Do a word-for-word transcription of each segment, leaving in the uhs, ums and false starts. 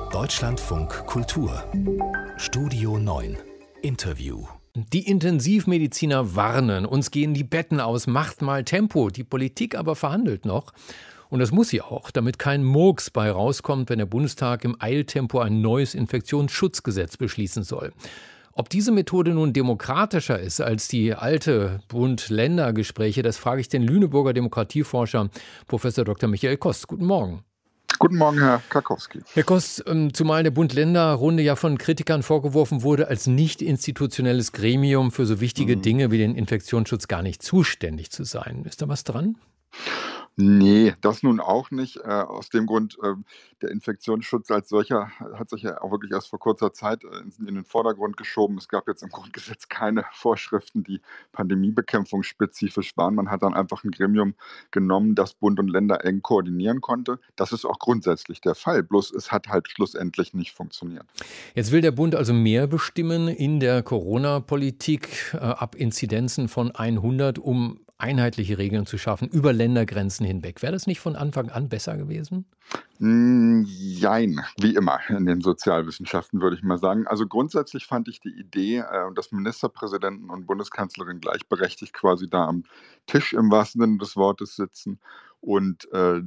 Deutschlandfunk Kultur Studio neun Interview. Die Intensivmediziner warnen, uns gehen die Betten aus, macht mal Tempo. Die Politik aber verhandelt noch. Und das muss sie auch, damit kein Murks bei rauskommt, wenn der Bundestag im Eiltempo ein neues Infektionsschutzgesetz beschließen soll. Ob diese Methode nun demokratischer ist als die alte Bund-Länder-Gespräche, das frage ich den Lüneburger Demokratieforscher Professor Doktor Michael Kost. Guten Morgen. Guten Morgen, Herr Karkowski. Herr Kost, zumal der Bund-Länder-Runde ja von Kritikern vorgeworfen wurde, als nicht institutionelles Gremium für so wichtige mhm. Dinge wie den Infektionsschutz gar nicht zuständig zu sein. Ist da was dran? Nee, das nun auch nicht. Äh, aus dem Grund, äh, der Infektionsschutz als solcher hat sich ja auch wirklich erst vor kurzer Zeit äh, in, in den Vordergrund geschoben. Es gab jetzt im Grundgesetz keine Vorschriften, die Pandemiebekämpfung spezifisch waren. Man hat dann einfach ein Gremium genommen, das Bund und Länder eng koordinieren konnte. Das ist auch grundsätzlich der Fall. Bloß es hat halt schlussendlich nicht funktioniert. Jetzt will der Bund also mehr bestimmen in der Corona-Politik äh, ab Inzidenzen von hundert, um einheitliche Regeln zu schaffen, über Ländergrenzen hinweg. Wäre das nicht von Anfang an besser gewesen? Jein, wie immer in den Sozialwissenschaften, würde ich mal sagen. Also grundsätzlich fand ich die Idee, dass Ministerpräsidenten und Bundeskanzlerin gleichberechtigt quasi da am Tisch im wahrsten Sinne des Wortes sitzen und äh,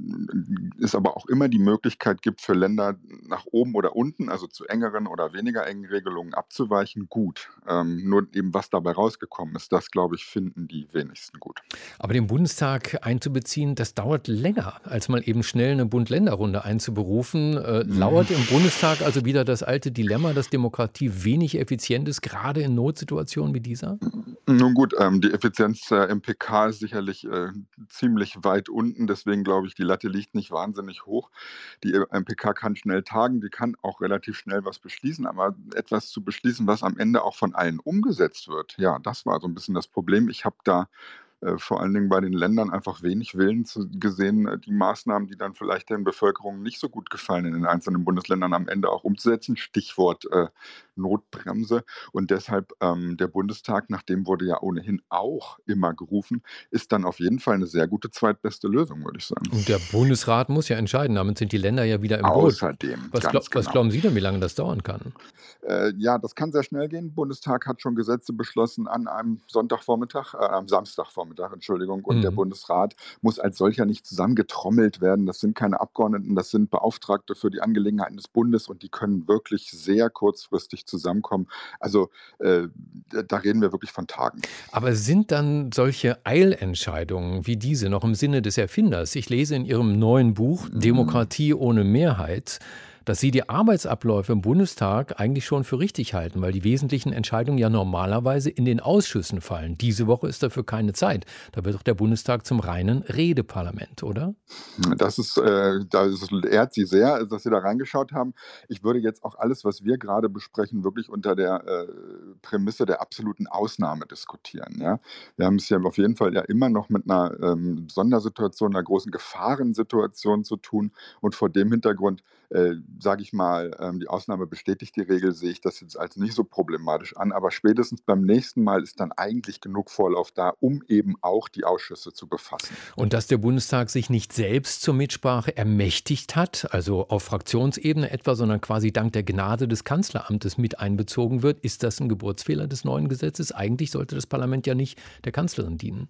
es aber auch immer die Möglichkeit gibt, für Länder nach oben oder unten, also zu engeren oder weniger engen Regelungen abzuweichen, gut. Ähm, nur eben, was dabei rausgekommen ist, das, glaube ich, finden die wenigsten gut. Aber den Bundestag einzubeziehen, das dauert länger, als mal eben schnell eine Bund-Länder-Runde einzuberufen. Äh, mhm. Lauert im Bundestag also wieder das alte Dilemma, dass Demokratie wenig effizient ist, gerade in Notsituationen wie dieser? Nun gut, ähm, die Effizienz äh, im P K ist sicherlich äh, ziemlich weit unten, deswegen glaube ich, die Latte liegt nicht wahnsinnig hoch. Die M P K kann schnell tagen, die kann auch relativ schnell was beschließen, aber etwas zu beschließen, was am Ende auch von allen umgesetzt wird, ja, das war so ein bisschen das Problem. Ich habe da äh, vor allen Dingen bei den Ländern einfach wenig Willen zu, gesehen, äh, die Maßnahmen, die dann vielleicht den Bevölkerungen nicht so gut gefallen, in den einzelnen Bundesländern am Ende auch umzusetzen. Stichwort äh, Notbremse. Und deshalb ähm, der Bundestag, nach dem wurde ja ohnehin auch immer gerufen, ist dann auf jeden Fall eine sehr gute zweitbeste Lösung, würde ich sagen. Und der Bundesrat muss ja entscheiden, damit sind die Länder ja wieder im Boot. Außerdem, was, ganz glaub, genau. was glauben Sie denn, wie lange das dauern kann? Äh, ja, das kann sehr schnell gehen. Der Bundestag hat schon Gesetze beschlossen an einem Sonntagvormittag, äh, am Samstagvormittag, Entschuldigung. Und mhm. der Bundesrat muss als solcher nicht zusammengetrommelt werden. Das sind keine Abgeordneten, das sind Beauftragte für die Angelegenheiten des Bundes und die können wirklich sehr kurzfristig zusammenkommen. Also äh, da reden wir wirklich von Tagen. Aber sind dann solche Eilentscheidungen wie diese noch im Sinne des Erfinders? Ich lese in Ihrem neuen Buch Demokratie ohne Mehrheit, dass Sie die Arbeitsabläufe im Bundestag eigentlich schon für richtig halten, weil die wesentlichen Entscheidungen ja normalerweise in den Ausschüssen fallen. Diese Woche ist dafür keine Zeit. Da wird doch der Bundestag zum reinen Redeparlament, oder? Das ist, äh, das ehrt Sie sehr, dass Sie da reingeschaut haben. Ich würde jetzt auch alles, was wir gerade besprechen, wirklich unter der äh, Prämisse der absoluten Ausnahme diskutieren. Ja? Wir haben es ja auf jeden Fall ja immer noch mit einer ähm, Sondersituation, einer großen Gefahrensituation zu tun. Und vor dem Hintergrund äh, sage ich mal, ähm, die Ausnahme bestätigt die Regel, sehe ich das jetzt als nicht so problematisch an. Aber spätestens beim nächsten Mal ist dann eigentlich genug Vorlauf da, um eben auch die Ausschüsse zu befassen. Und dass der Bundestag sich nicht selbst zur Mitsprache ermächtigt hat, also auf Fraktionsebene etwa, sondern quasi dank der Gnade des Kanzleramtes mit einbezogen wird, ist das ein Geburtsfehler des neuen Gesetzes? Eigentlich sollte das Parlament ja nicht der Kanzlerin dienen.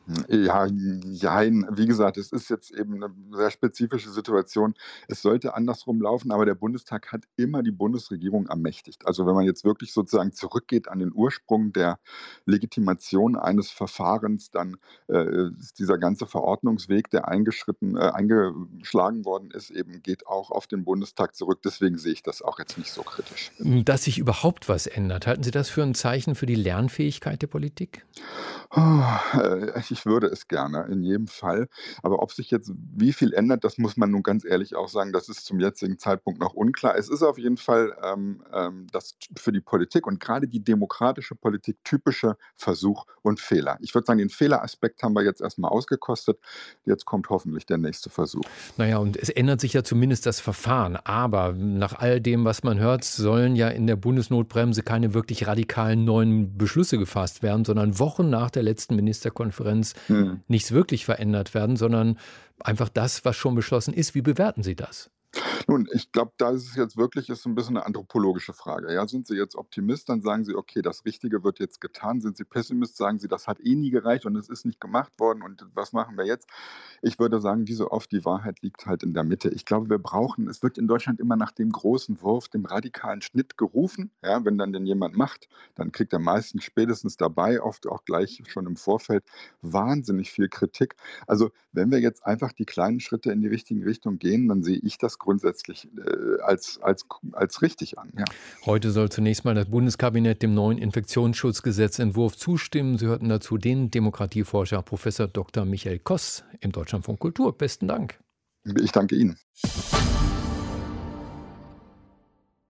Ja, jein. Wie gesagt, es ist jetzt eben eine sehr spezifische Situation. Es sollte andersrum laufen, aber der Bundestag hat immer die Bundesregierung ermächtigt. Also wenn man jetzt wirklich sozusagen zurückgeht an den Ursprung der Legitimation eines Verfahrens, dann äh, ist dieser ganze Verordnungsweg, der eingeschritten, äh, eingeschlagen worden ist, eben geht auch auf den Bundestag zurück. Deswegen sehe ich das auch jetzt nicht so kritisch. Dass sich überhaupt was ändert, halten Sie das für ein Zeichen für die Lernfähigkeit der Politik? Oh, äh, ich würde es gerne, in jedem Fall. Aber ob sich jetzt wie viel ändert, das muss man nun ganz ehrlich auch sagen, das ist zum jetzigen Zeitpunkt noch unklar. Es ist auf jeden Fall ähm, ähm, das für die Politik und gerade die demokratische Politik typische Versuch und Fehler. Ich würde sagen, den Fehleraspekt haben wir jetzt erstmal ausgekostet. Jetzt kommt hoffentlich der nächste Versuch. Naja, und es ändert sich ja zumindest das Verfahren. Aber nach all dem, was man hört, sollen ja in der Bundesnotbremse keine wirklich radikalen neuen Beschlüsse gefasst werden, sondern Wochen nach der letzten Ministerkonferenz hm. nichts wirklich verändert werden, sondern einfach das, was schon beschlossen ist. Wie bewerten Sie das? Nun, ich glaube, da ist es jetzt wirklich ist so ein bisschen eine anthropologische Frage. Ja, sind Sie jetzt Optimist, dann sagen Sie: „Okay, das Richtige wird jetzt getan.“ Sind Sie Pessimist, sagen Sie: „Das hat eh nie gereicht und es ist nicht gemacht worden und was machen wir jetzt?“ Ich würde sagen, wie so oft, die Wahrheit liegt halt in der Mitte. Ich glaube, wir brauchen es wird in Deutschland immer nach dem großen Wurf, dem radikalen Schnitt gerufen. Ja, wenn dann den jemand macht, dann kriegt er meistens spätestens dabei, oft auch gleich schon im Vorfeld, wahnsinnig viel Kritik. Also, wenn wir jetzt einfach die kleinen Schritte in die richtige Richtung gehen, dann sehe ich das grundsätzlich, äh, als als als richtig an, ja. Heute soll zunächst mal das Bundeskabinett dem neuen Infektionsschutzgesetzentwurf zustimmen. Sie hörten dazu den Demokratieforscher Professor Doktor Michael Koss im Deutschlandfunk Kultur. Besten Dank. Ich danke Ihnen.